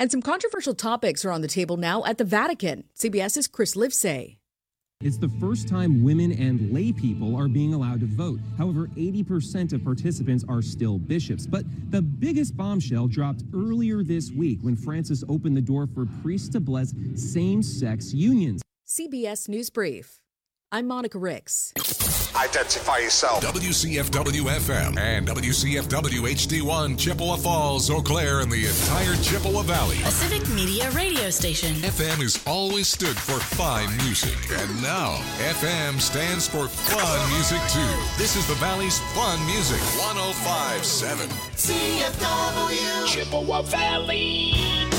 And some controversial topics are on the table now at the Vatican. CBS's Chris Livesay. It's the first time women and lay people are being allowed to vote. However, 80% of participants are still bishops. But the biggest bombshell dropped earlier this week when Francis opened the door for priests to bless same-sex unions. CBS News Brief. I'm Monica Ricks. Identify yourself. WCFW-FM and WCFW-HD1, Chippewa Falls, Eau Claire, and the entire Chippewa Valley. A civic media radio station. FM has always stood for fine music. And now, FM stands for fun music, too. This is the Valley's fun music. 105.7. CFW. Chippewa Valley.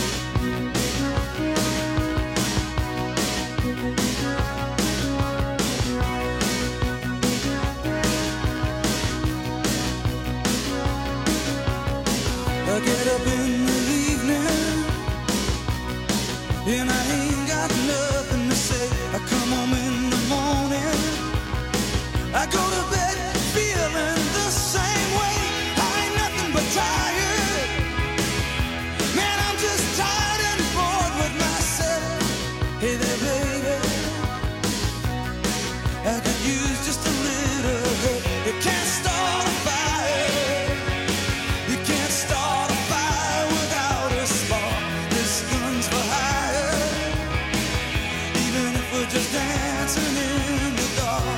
I get up in the evening and I ain't got nothing to say. I come home in the morning, I go to bed feeling the same way. I ain't nothing but tired. Man, I'm just tired and bored with myself. Hey there, baby, I could use just a little help. You can't start a fire. You can't start a fire without a spark. This gun's for hire. Even if we're just dancing in the dark.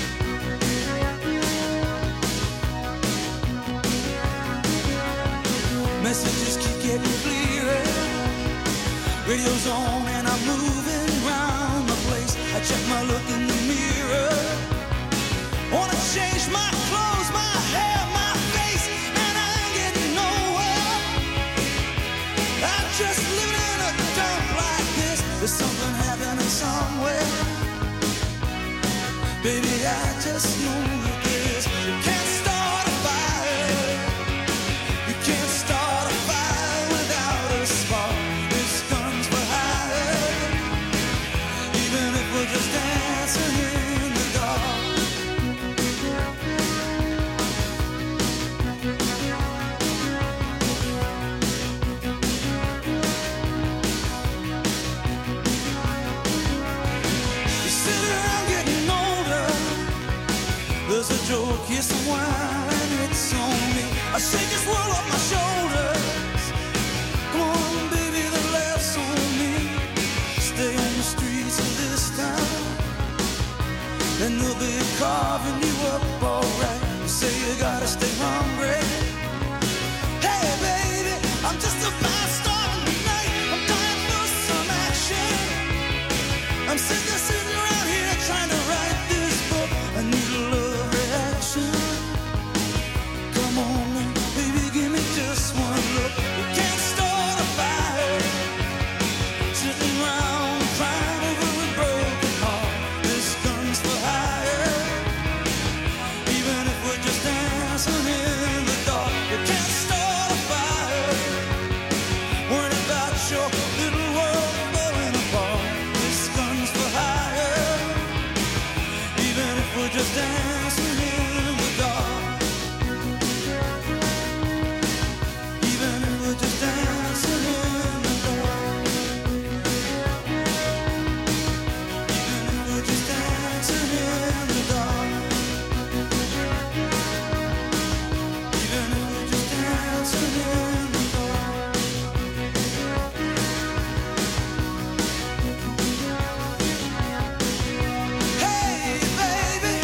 Messages keep getting clearer. Radio's on and I'm moving around the place. I check my look in the mirror. Wanna change my clothes, my hair, my face, and I ain't getting nowhere. I'm just living in a dump like this. There's something happening somewhere. Baby, I just know that this. You can't start a fire. You can't start a fire without a spark. This gun's for hire. Even if we're just dancing in the dark. You sit around getting older. There's a joke, yes, a while, and it's on me. I shake this world off my shoulders. Come on, baby, the laughs on me. Stay on the streets of this town, and they'll be carving you up alright. You say you gotta stay hungry. Hey, baby, I'm just about starting tonight. I'm dying for some action. I'm sitting around here trying to write this book. I need a love reaction. Come on, baby, give me just one look. You can't start a fire. Sitting around crying over a broken heart. This gun's for hire. Even if we're just dancing in the dark. You can't start a fire. Worrying about your little world falling apart. This gun's for hire. Even if we're just dancing in the dark. Even if we're just dancing in the dark. Even if we're just dancing in the dark. Even if we're just dancing in the dark. Hey, baby.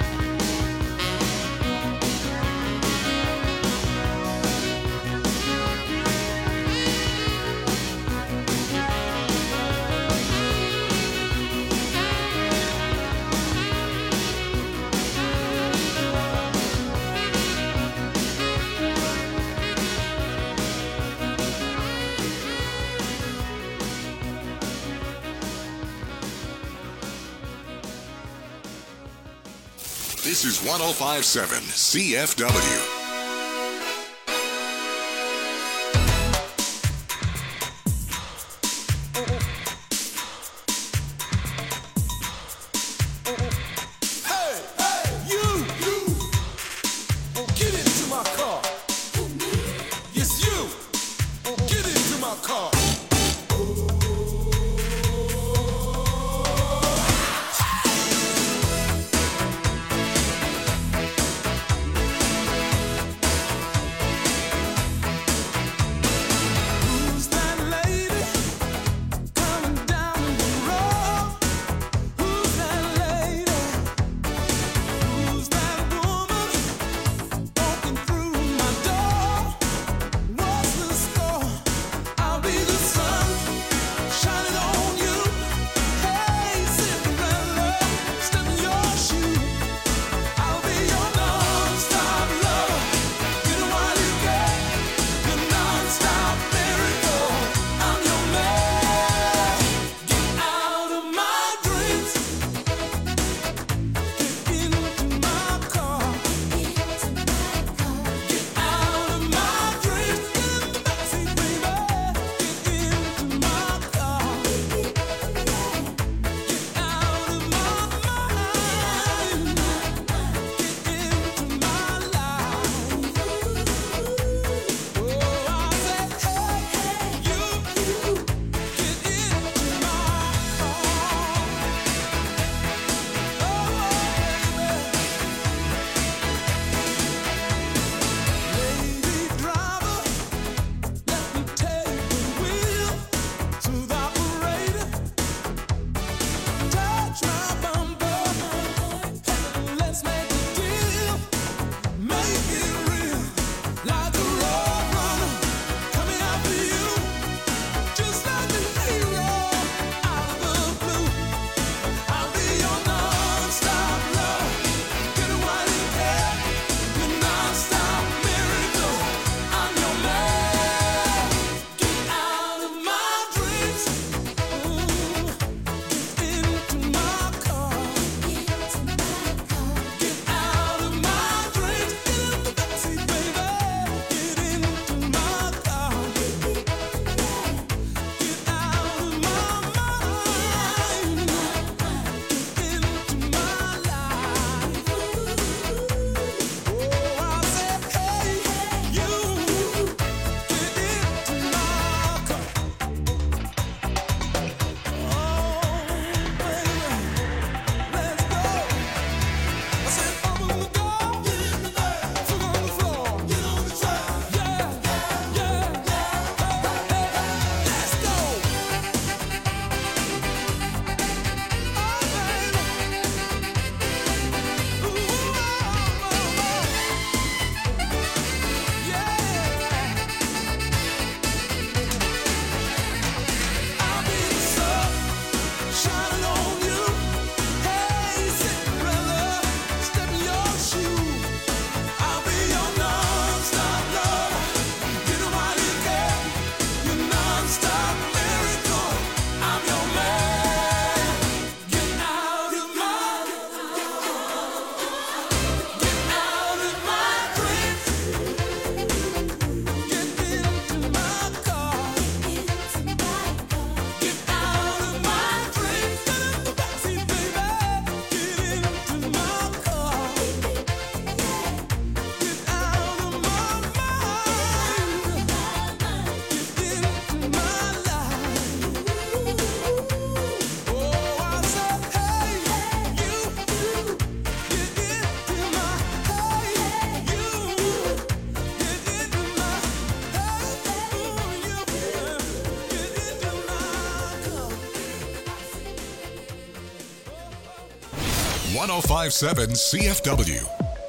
This is 105.7 CFW. Get into my car. Yes, you. Get into my car. 1057 CFW.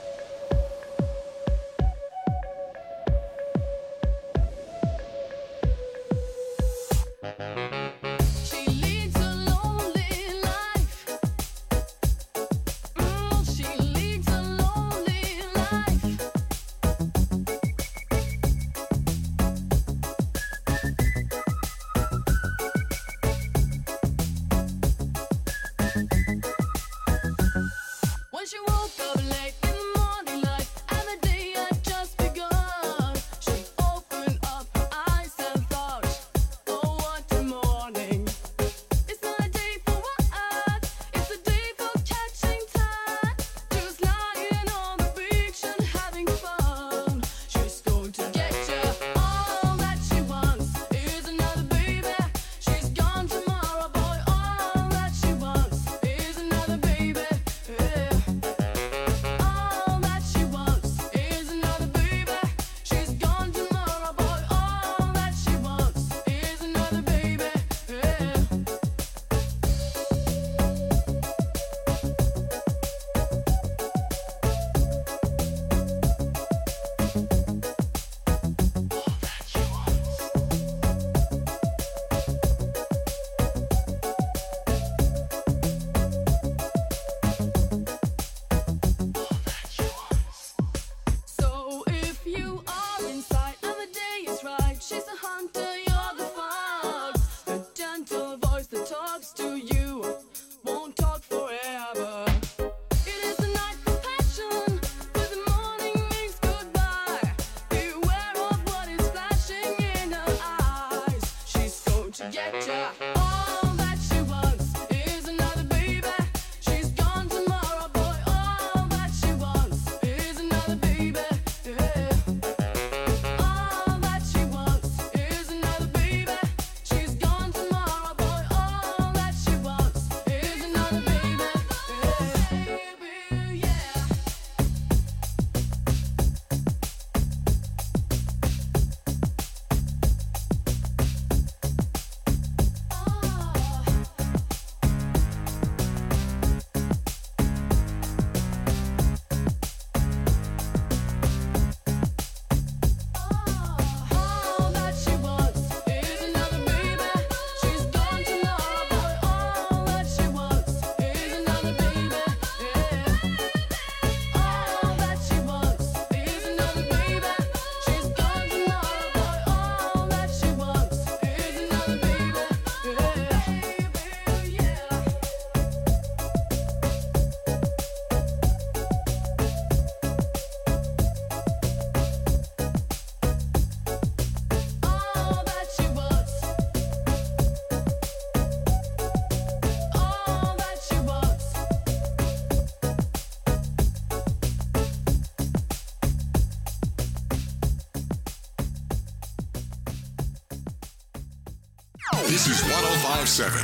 This is 1057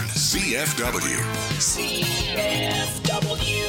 CFW. CFW.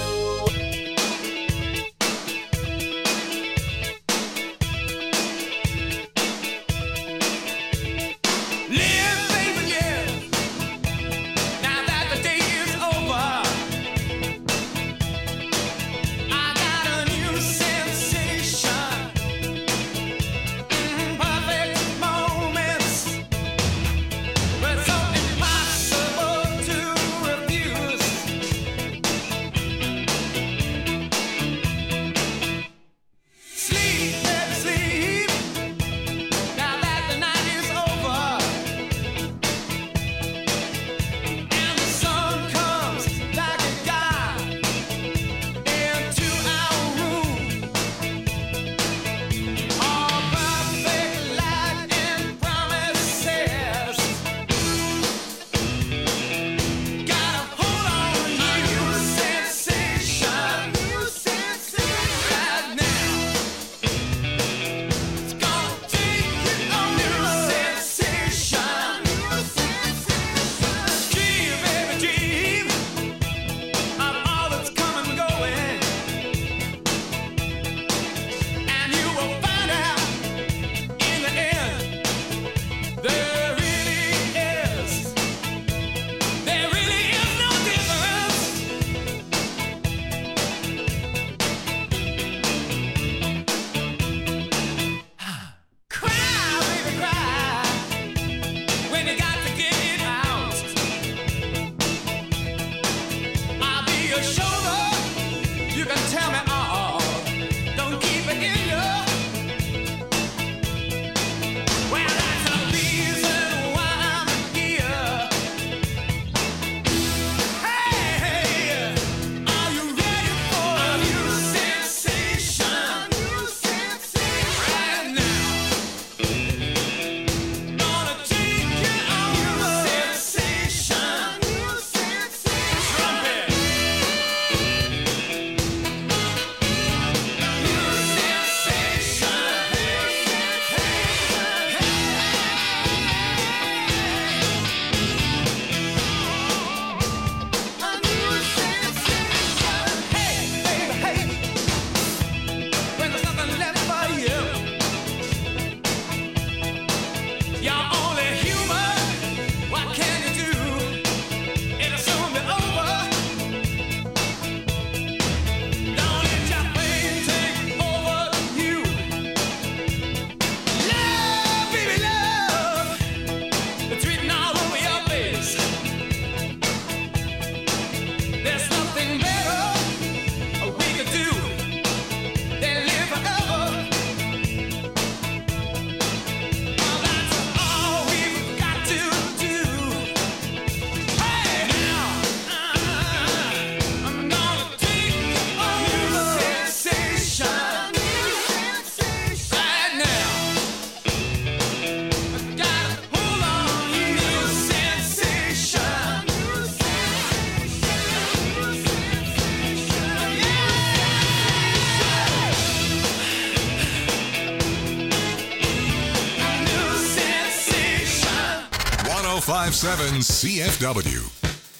1057 CFW.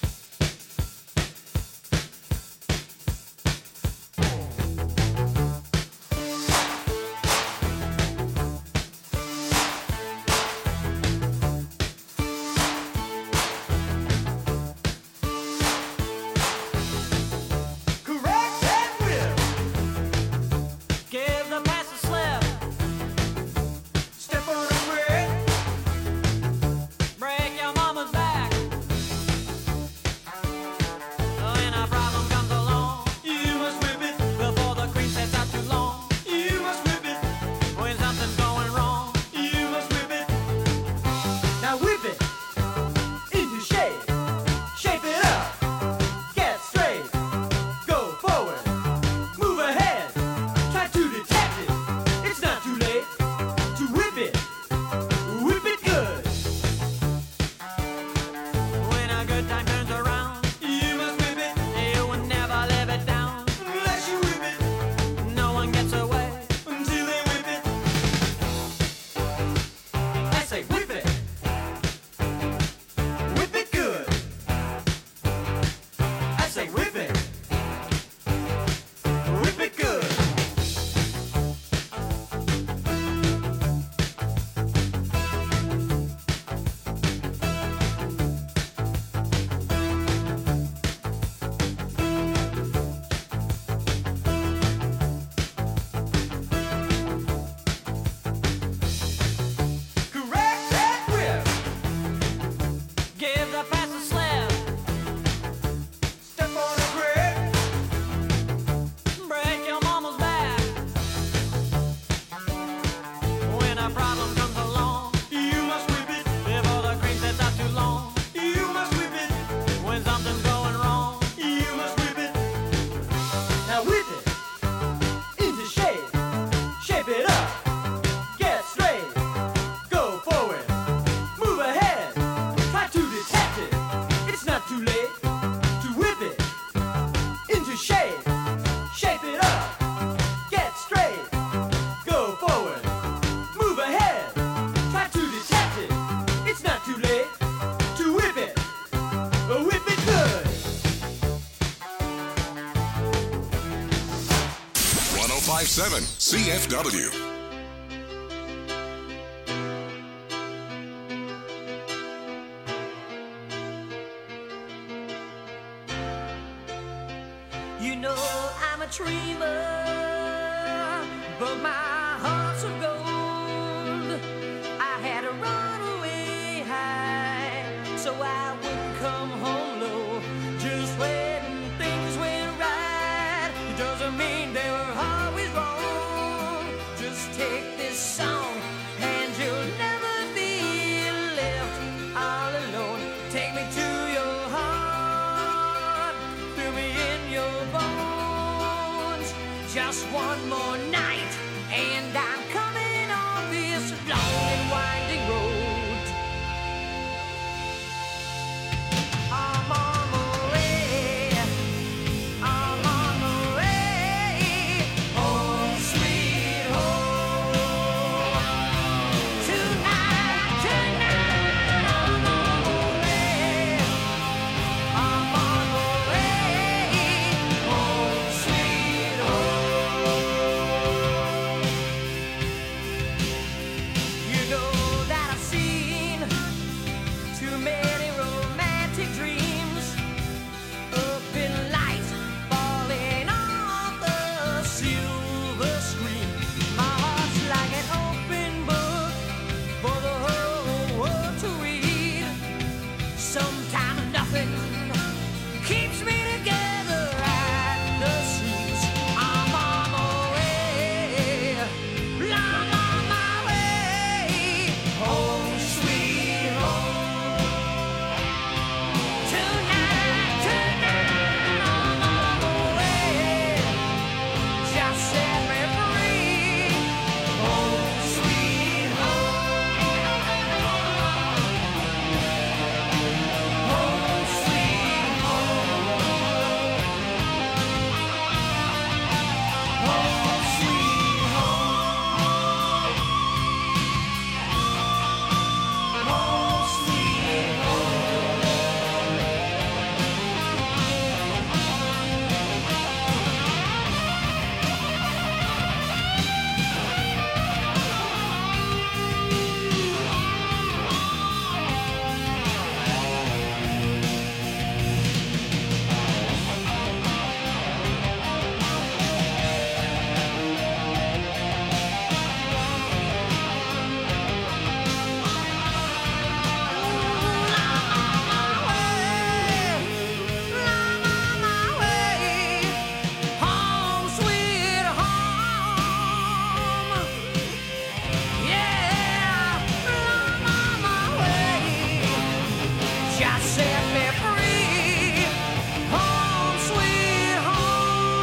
CFW. You know I'm a dreamer, but my heart's of gold. I had to run away high, so I wouldn't come home low. Just when things went right, it doesn't mean they were always wrong. Just take this song, and you'll never be left all alone. Take me to your heart, feel me in your bones. Just one more night, and I'm coming home. just set me free. Home, sweet home.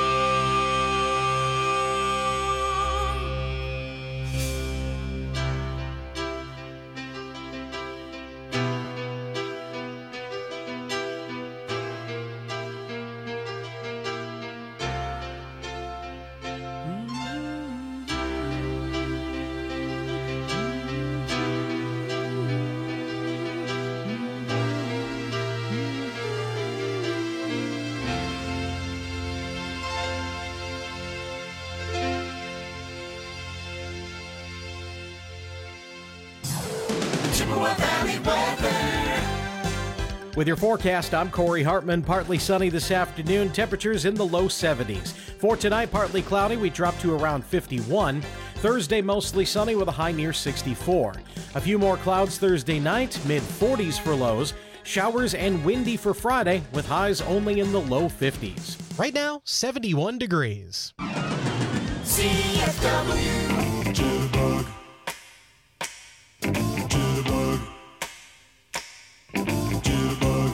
Chippewa Valley weather. With your forecast, I'm Corey Hartman. Partly sunny this afternoon. Temperatures in the low 70s. For tonight, partly cloudy. We drop to around 51. Thursday, mostly sunny with a high near 64. A few more clouds Thursday night, mid-40s for lows. Showers and windy for Friday with highs only in the low 50s. Right now, 71 degrees. CFW. Jitterbug. Jitterbug. Jitterbug.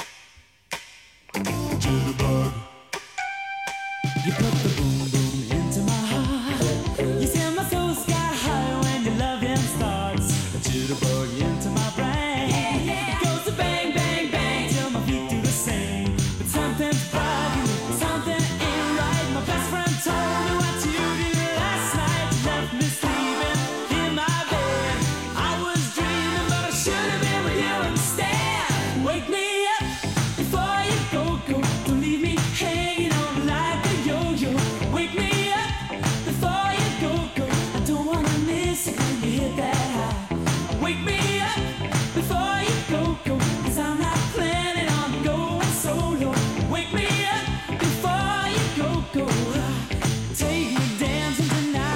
Jitterbug. You put the boom boom into my heart. You send my soul sky high when your loving starts. A jitterbug into my brain. It goes to bang, bang, bang till my feet do the same. But something's bugging, something ain't right. My best friend told me what you did last night. You left me sleeping in my bed. I was dreaming, but I should have been with you instead. Wake me up before you go. Don't leave me hanging on like a yo-yo. Wake me up before you go. I don't wanna miss it when you hit that high. Wake me up before you go. 'Cause I'm not planning on going solo. Wake me up before you go. Take me dancing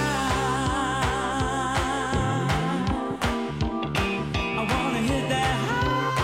tonight. I wanna hit that high.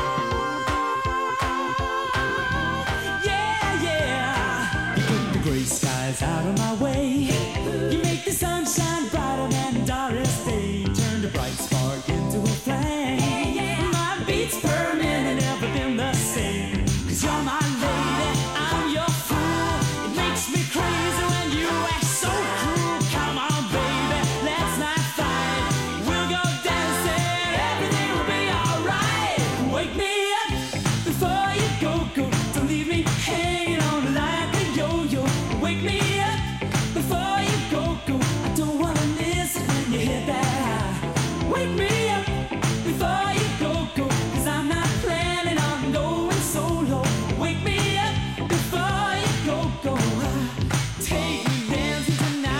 Yeah, yeah. You put the gray skies out of my way. You make the sunshine brighter than Doris Day. Turn the bright spark into a flame. My beats per minute never been the same. 'Cause you're my lady, I'm your fool. It makes me crazy when you act so cruel. Come on, baby, let's not fight. We'll go dancing, everything will be alright. Wake me up before you go. Don't leave me hanging on like a yo-yo. Wake me up before you go. I don't wanna miss it when you hit that high. Wake me up before you go. 'Cause I'm not planning on going solo. Wake me up before you go. Take me dancing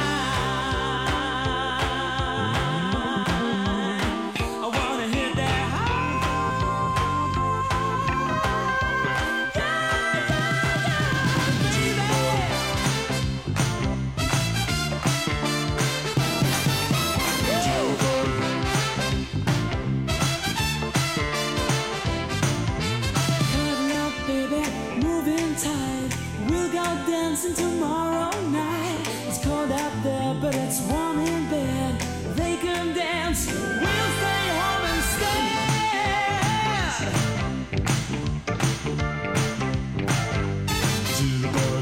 tonight. I wanna hit that high. Cuddle up, baby, moving tight. We'll go dancing tomorrow night. It's cold out there, but it's warm in bed. They can dance, we'll stay home instead. Jitterbug.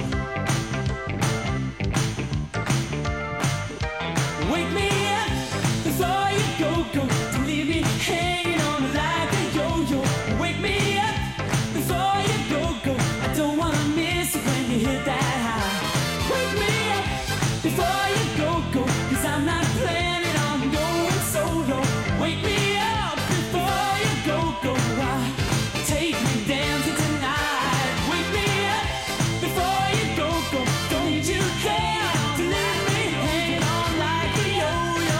Wake me up before you go. Don't leave me hanging on like a yo-yo. Wake me up before you go. I don't wanna miss it when you hit that high. Wake me up before you go. 'Cause I'm not planning on going solo. Wake me up before you go. Take me dancing tonight. Wake me up before you go. Don't need you there to leave me hanging on like a yo-yo.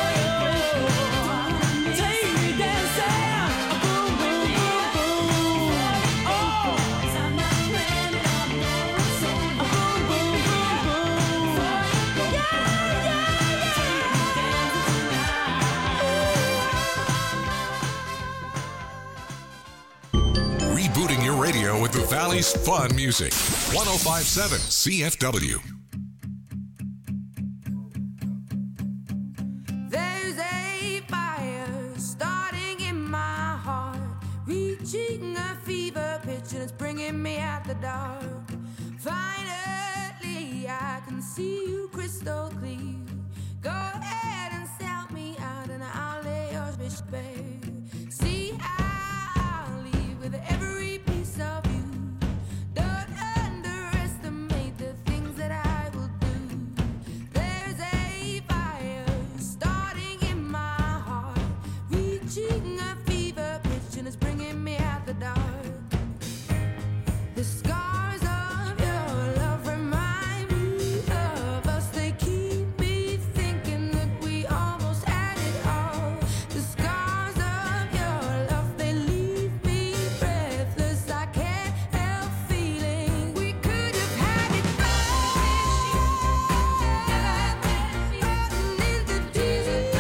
Take me dancing, boom, boom, boom, boom. Oh, 'cause I'm not planning on going solo. Boom, boom, boom, boom. Yeah, yeah, yeah. Rebooting your radio with the Valley's fun music. 1057 CFW. There's a fire starting in my heart, reaching reaching a fever pitch and it's bringing me out the dark. Finally, I can see you crystal clear. Go ahead and sell me out and I'll lay your bitch bare. See, I'll leave with every piece of you. Don't underestimate the things that I will do. There's a fire starting in my heart, reaching a fever pitch and it's bringing me out the dark. The scars of your love remind me of us. They keep me thinking that we almost had it all. The scars of your love, they leave me breathless. I can't help feeling we could have had it all. In the desert,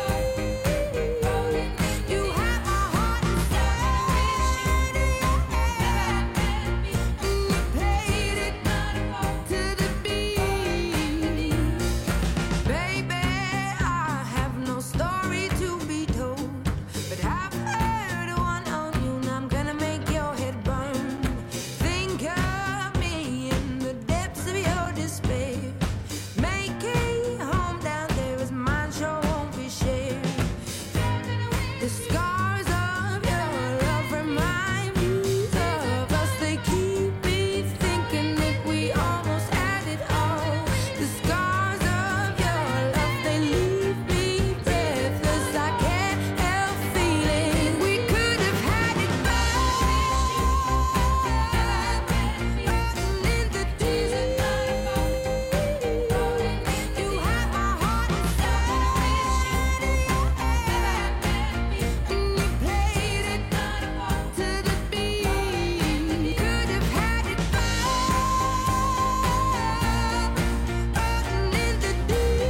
you have my heart inside, and you played it to the beat. Baby, I have no story to be told, but I've heard one on you, and I'm gonna make your head burn. Think of me in the depths of your despair. Make a home down there as mine sure won't be shared. The scars of your love remind me of us. They keep me thinking that we almost had it all. The scars of your love, they leave me breathless. I can't help feeling we could have had it all. In the desert, you have my heart inside, and you played it to the beat. Could have had it all. In the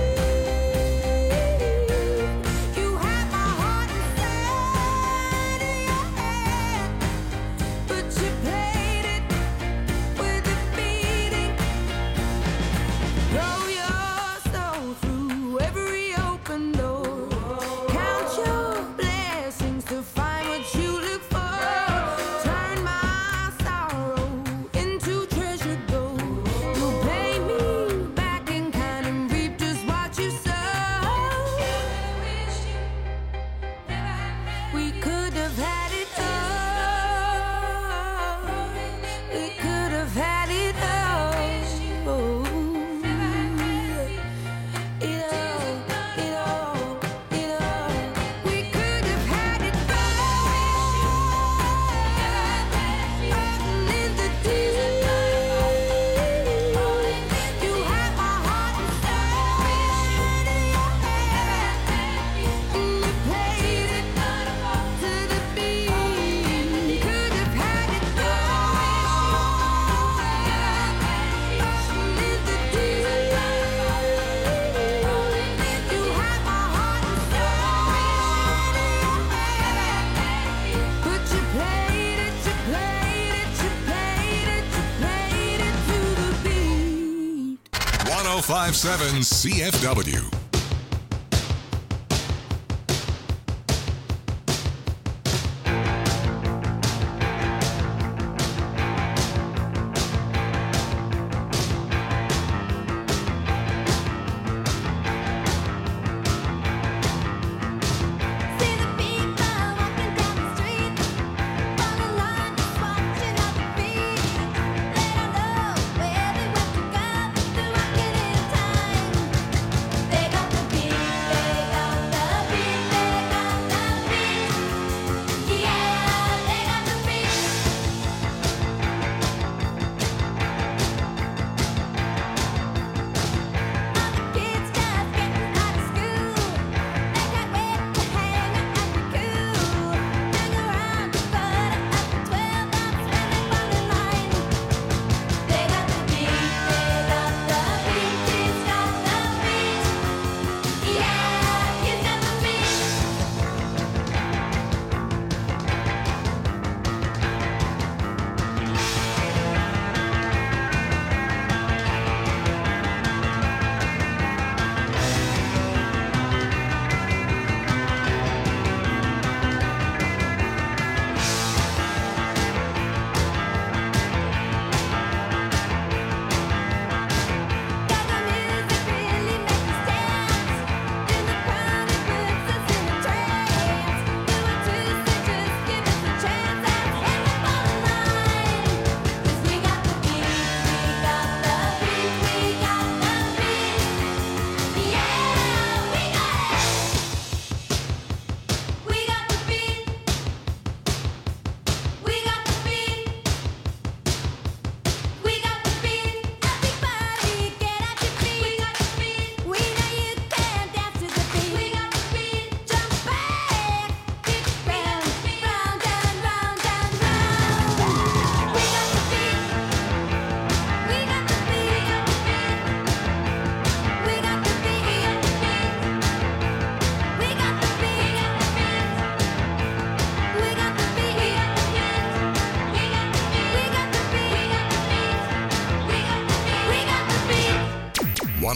deep, you have my heart inside of your head, but you played it with a beating. Throw your soul through every open door. Count your blessings to find what you look for. Turn my sorrow into treasure gold. You'll pay me back in kind and reap just what you sow. We could have had it all. We could have had it all. It all. We could have had it all. In the desert, you have my heart inside, and you played it to the beat. Could have had it all. In the desert, you have my heart inside, but you played it to the beat. 1057 CFW. See the people walking down the street, on the line just watching how they beat. They don't know where they want to go, they're walking in time. They got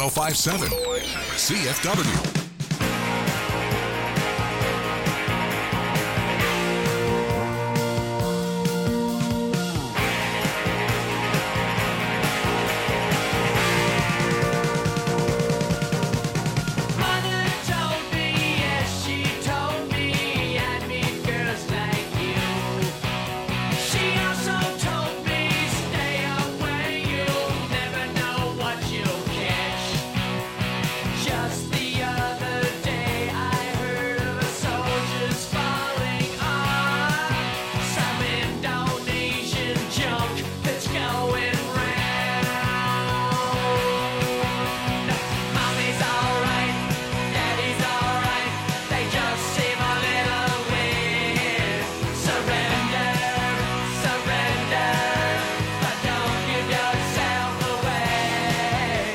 1057 CFW. Just the other day I heard of a soldier's falling on some Indonesian junk that's going round. Mommy's alright, daddy's alright, they just seem a little weird. Surrender, surrender, but don't give yourself away.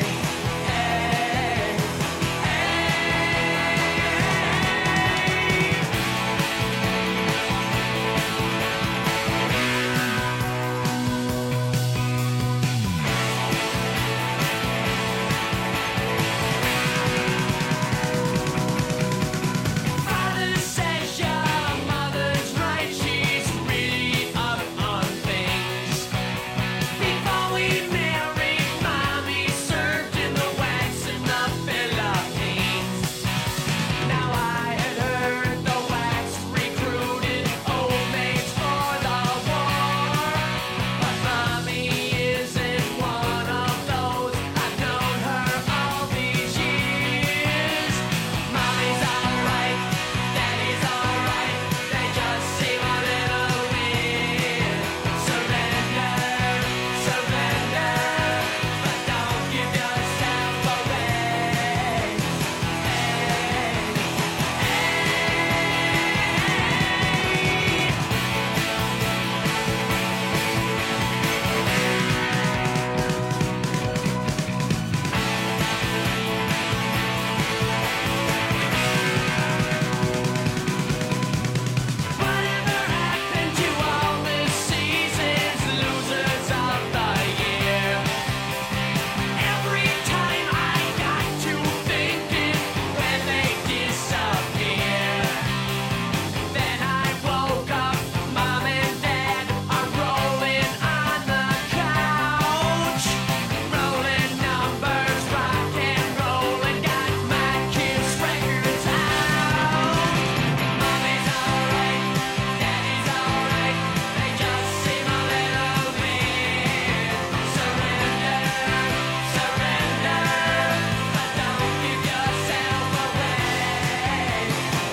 Father says your mother's right, she's really up on things. Before we married, Mommy served in the wax in the Philippines. Now I had heard the wax recruited old maids for the war, but Mommy isn't one of those. I've known her all these years. Mommy's alright, daddy's alright, they just seem a little weird. Surrender, surrender, but don't give yourself away. Whatever happened to all this season's losers of the year? Every time I got to thinking when they disappear, then I woke up, Mom and Dad are rolling on the couch, rolling numbers, rock and roll, and got my Kiss records out. Mommy's alright, daddy's alright, they just seem a little weird. Surrender, surrender, but don't give yourself away.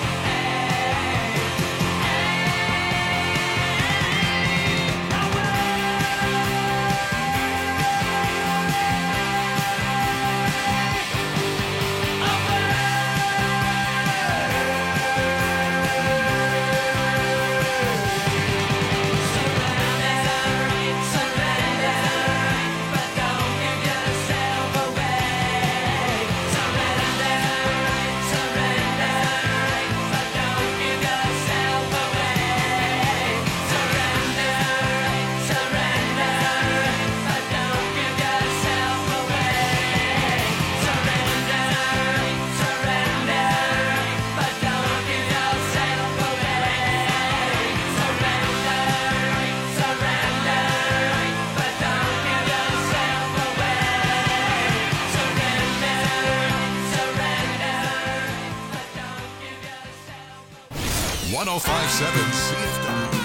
Surrender, 1057 CFW.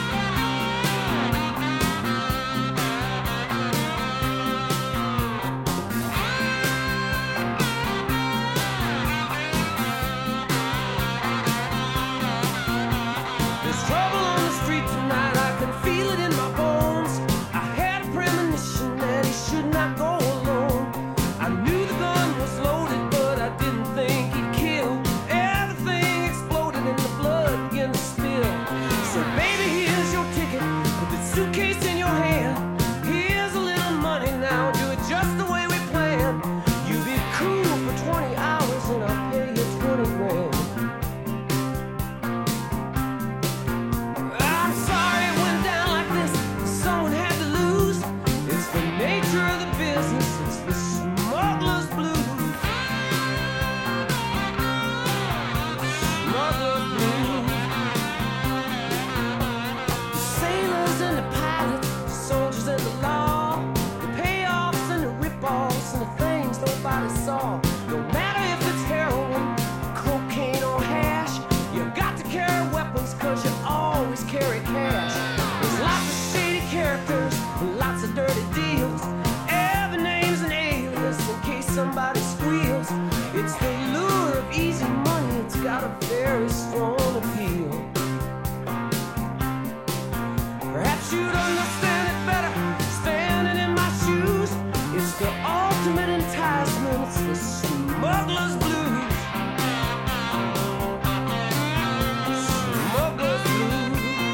There's trouble on the street tonight, I can feel it in my bones. I had a premonition that he should not go alone. I knew the gun was loaded, but I didn't think he'd kill. Everything exploded and the blood began to spill. So baby, thought you'd understand it better standing in my shoes. It's the ultimate enticement, it's the smuggler's blues. Smuggler's blues.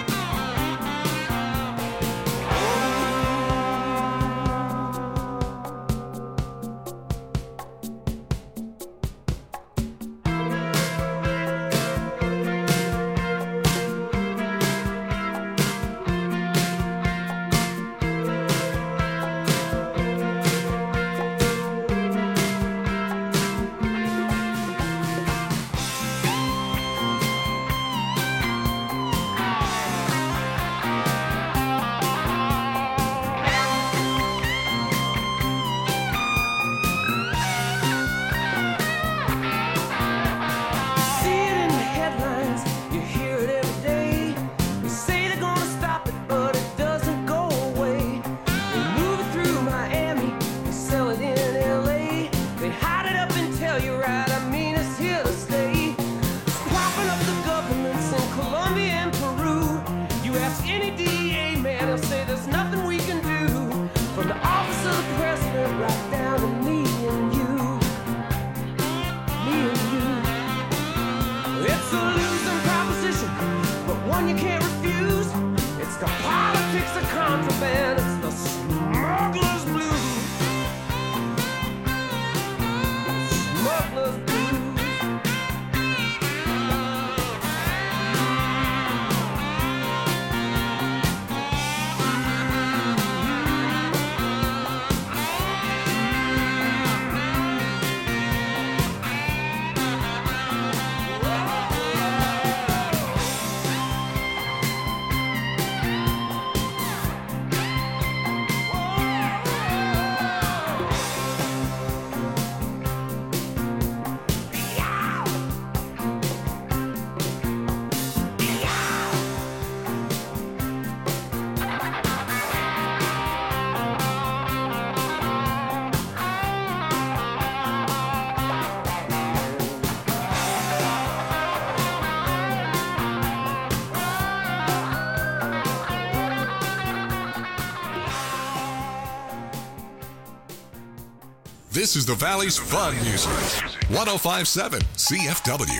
This is the Valley's Fun Music. 1057 CFW.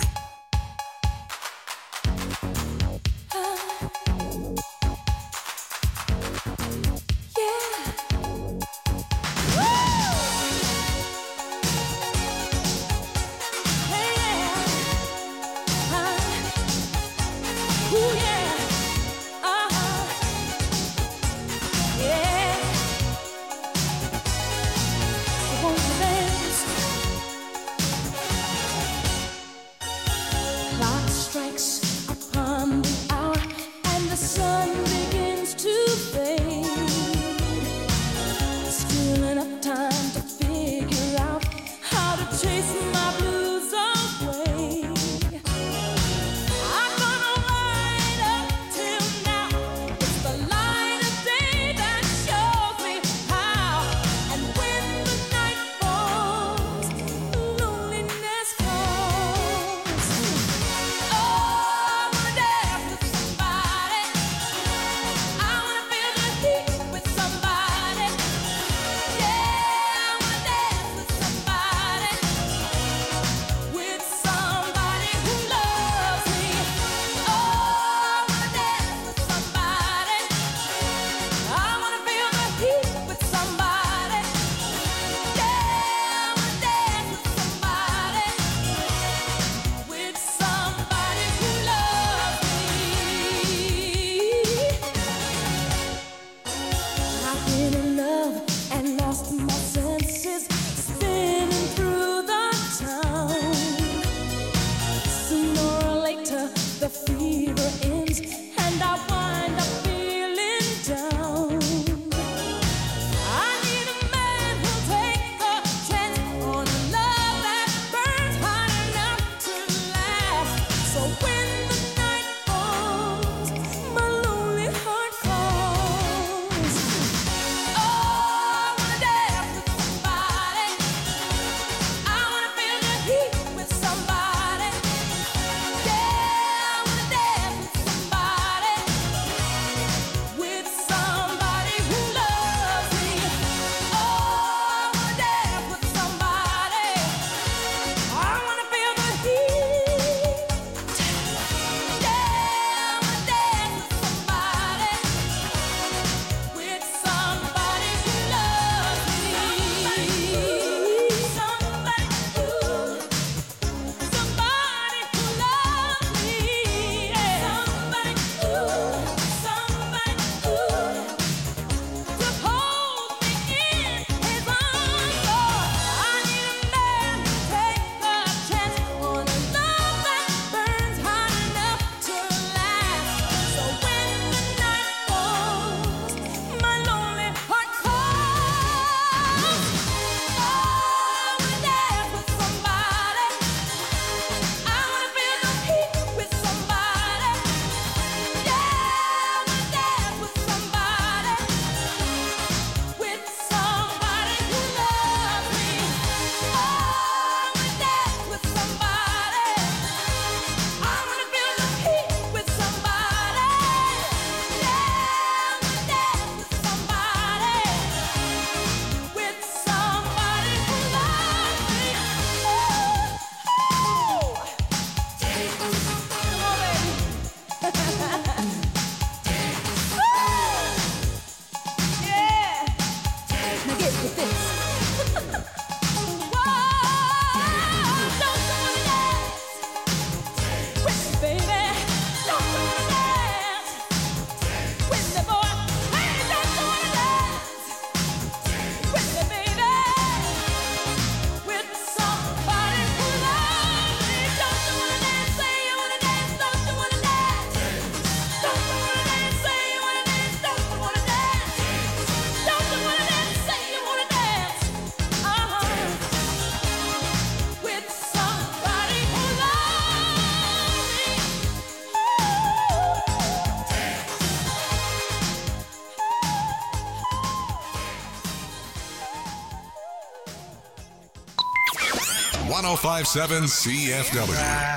1057 CFW.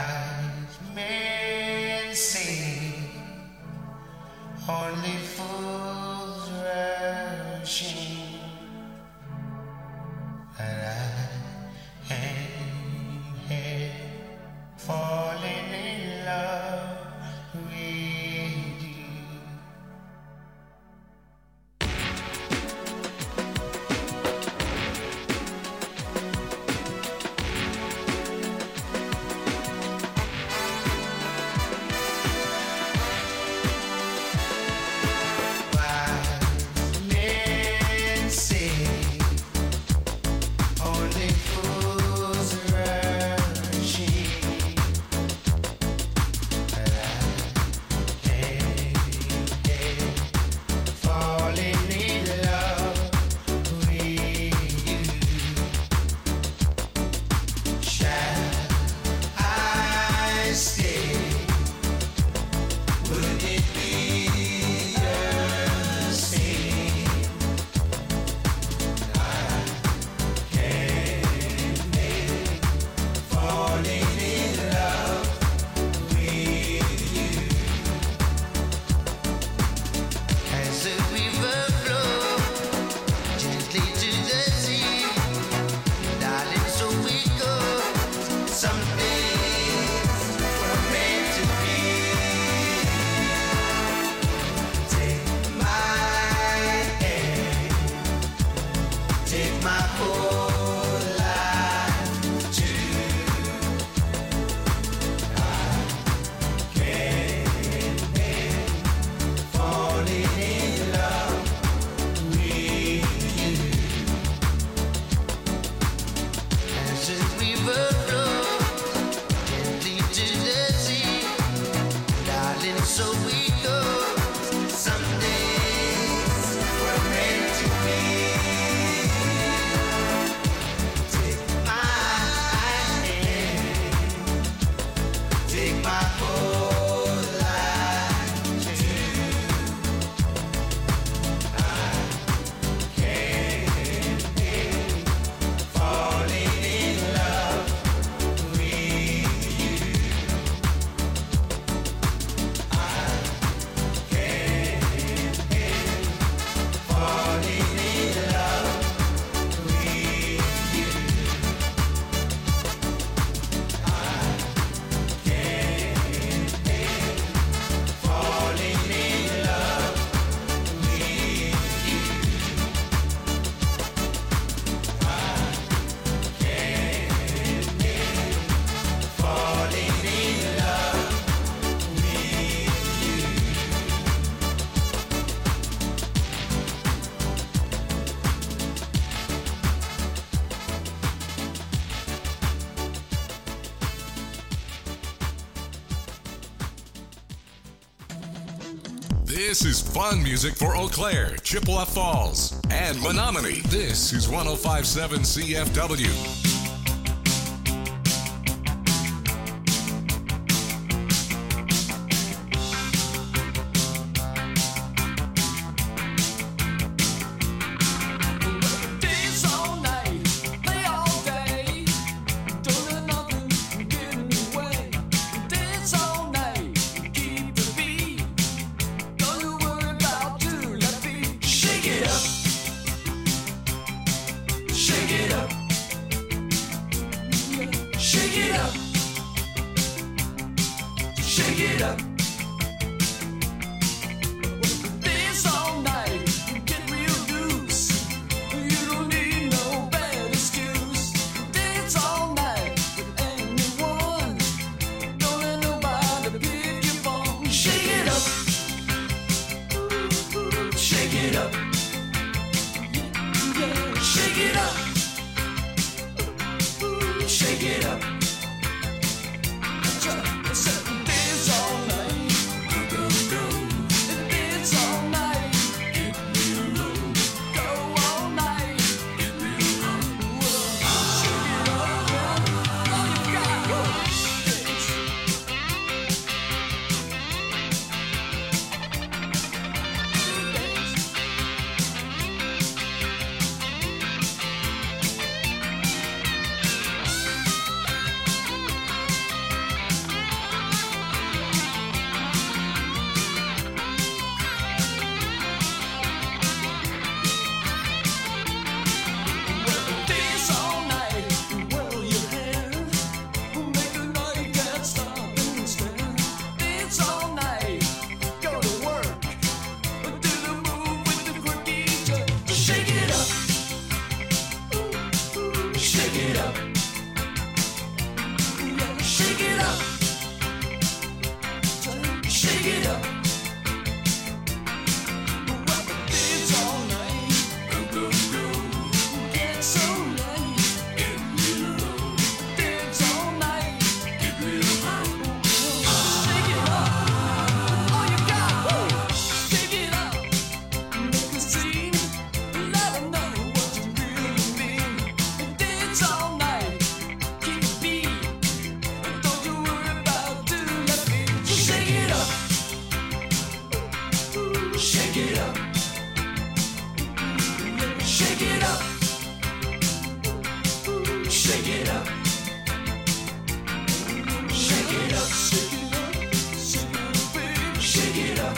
Men say only fools rushing, but I ain't here falling in love with you. This is fun music for Eau Claire, Chippewa Falls, and Menominee. This is 1057 CFW. Shake it up. Shake it up. Shake it up. Shake it up.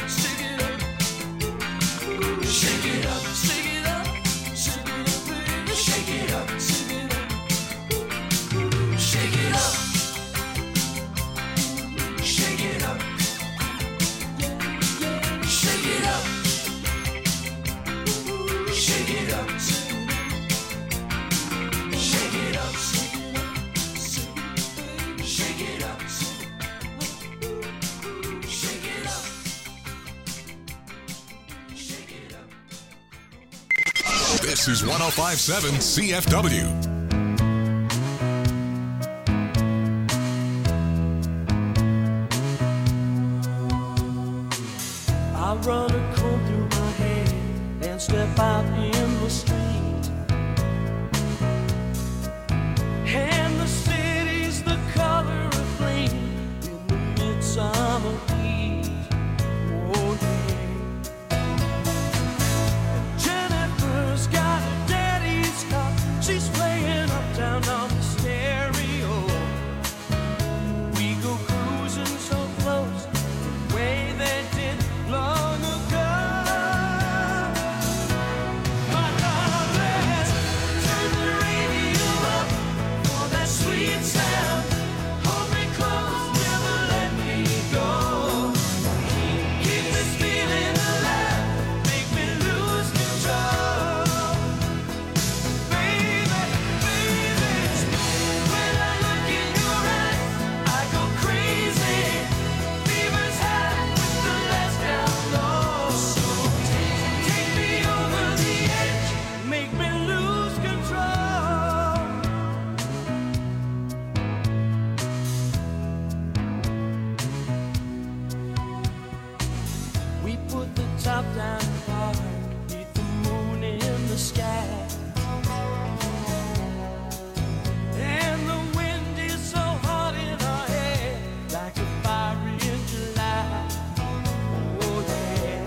Shake it up. Shake it up. Shake it up. Shake it up. Shake it up. Shake it up. Shake it up. Shake it up. Shake it up. Shake it up. This is 1057 CFW. I run a comb through my hair and step out in the street. And the city's the color of flame in the midsummer heat. Oh yeah. And Jennifer's got a daddy's car. She's playing uptown on the stereo. We go cruising so close, the way they did long ago. My darling, turn the radio up for that sweet sound. Hold me close, never let me go. Keep this feeling alive, make me lose control. Baby, baby, when I look in your eyes, I go crazy. Fever's high with the lights down low. So take me over the edge, make me lose control. We put the top down hard, beneath the moon in the sky. And the wind is so hot in our hair, like a fire in July. Oh yeah.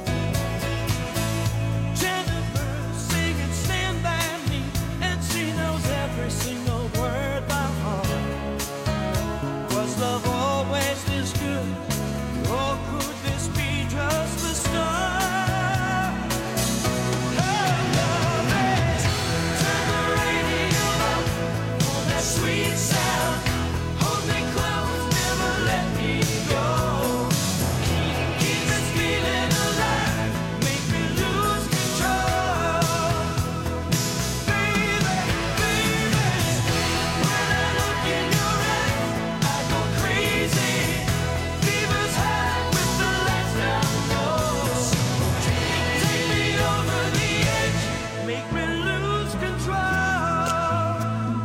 Jennifer singing Stand By Me, and she knows every single word by heart. Was love always this good? Or could this be just the start? Oh, love is. Turn the radio up for that sweet sound. Hold me close, never let me go. Keep this feeling alive, make me lose control. Baby, baby, when I look in your eyes, I go crazy. Fever's high with the lights down low. So take me over the edge, make me lose control.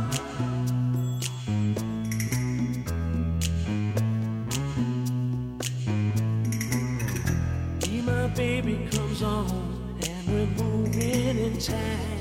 Be my baby comes on, and we're moving in time.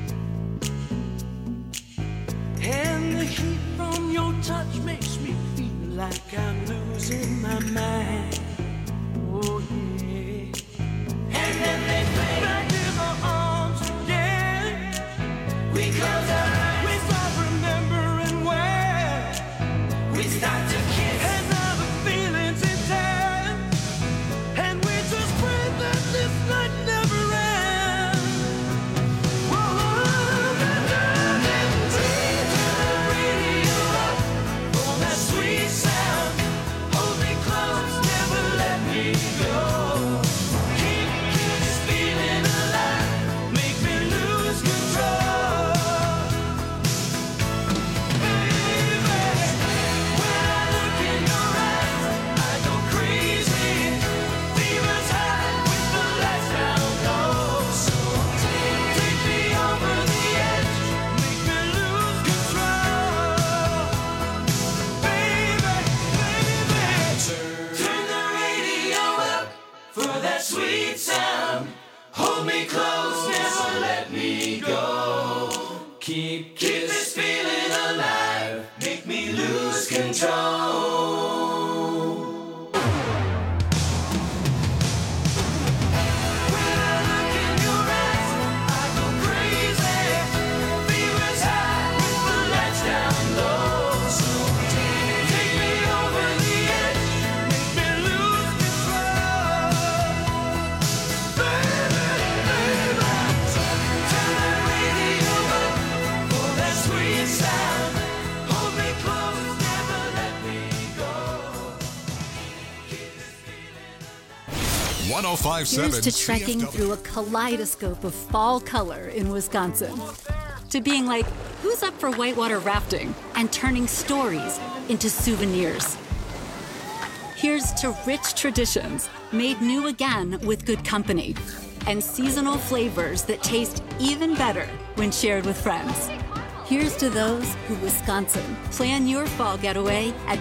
And the heat from your touch makes me feel like I'm losing my mind. Oh yeah. And then they play back in my arms again. We close our eyes, we start remembering where we start to kiss. And now the feeling's intense, and we just pray that this night never ends. Whoa, darling, turn the radio up for that sweet sound. Hold me close, never let me go. Keep this feeling alive, make me lose control. Baby, when I look in your eyes, I go crazy. Fever's high with the lights down low. So take me over the edge, make me lose control. Baby, turn the radio up for that sweet sound. Hold me close, never let me go. Keep this feeling alive, make me lose control. When I look in your eyes, I go crazy. 1057 Here's to trekking CFW. through a kaleidoscope of fall color in Wisconsin. To being like, who's up for whitewater rafting and turning stories into souvenirs. Here's to rich traditions made new again with good company and seasonal flavors that taste even better when shared with friends. Here's to those who Wisconsin. Plan your fall getaway at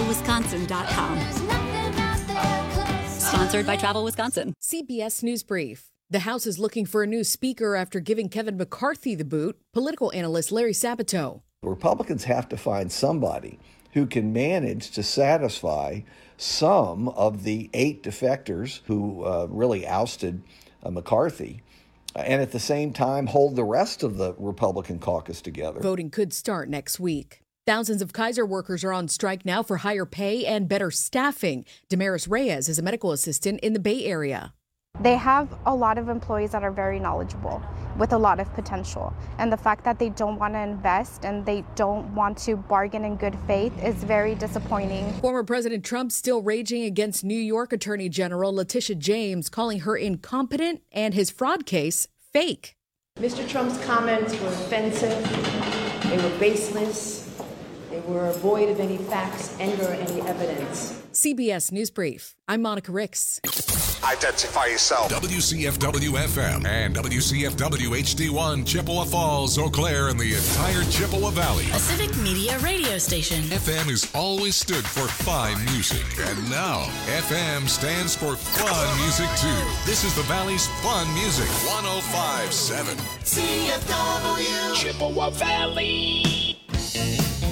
travelwisconsin.com. Sponsored by Travel Wisconsin. CBS News Brief. The House is looking for a new speaker after giving Kevin McCarthy the boot. Political analyst Larry Sabato. Republicans have to find somebody who can manage to satisfy some of the 8 defectors who really ousted McCarthy, and at the same time hold the rest of the Republican caucus together. Voting could start next week. Thousands of Kaiser workers are on strike now for higher pay and better staffing. Damaris Reyes is a medical assistant in the Bay Area. They have a lot of employees that are very knowledgeable with a lot of potential. And the fact that they don't want to invest and they don't want to bargain in good faith is very disappointing. Former President Trump still raging against New York Attorney General Letitia James, calling her incompetent and his fraud case fake. Mr. Trump's comments were offensive, they were baseless, they were void of any facts and or any evidence. CBS News Brief. I'm Monica Ricks. Identify yourself. WCFW FM and WCFW HD1 Chippewa Falls, Eau Claire, and the entire Chippewa Valley. A civic media radio station. FM has always stood for fine music, and now FM stands for fun music too. This is the Valley's fun music. 105.7 CFW Chippewa Valley.